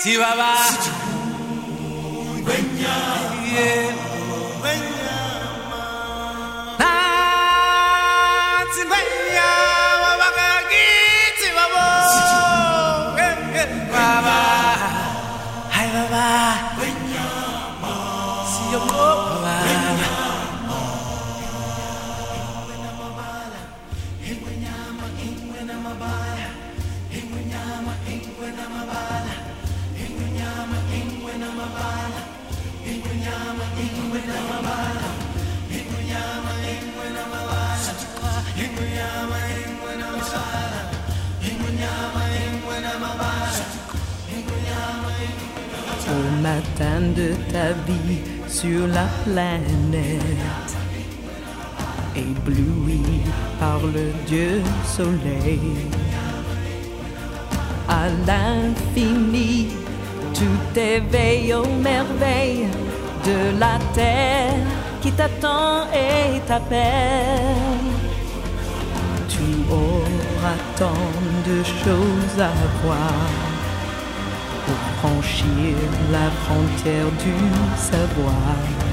Baba. Yeah. Au matin de ta vie sur la planète, ébloui par le Dieu soleil, à l'infini, tout éveille aux merveilles de la terre qui t'attend et t'appelle. Tu auras tant de choses à voir pour franchir la frontière du savoir,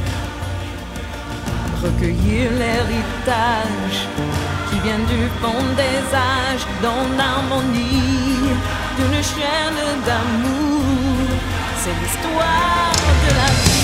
recueillir l'héritage qui vient du fond des âges dans l'harmonie d'une chaîne d'amour. C'est l'histoire de la vie.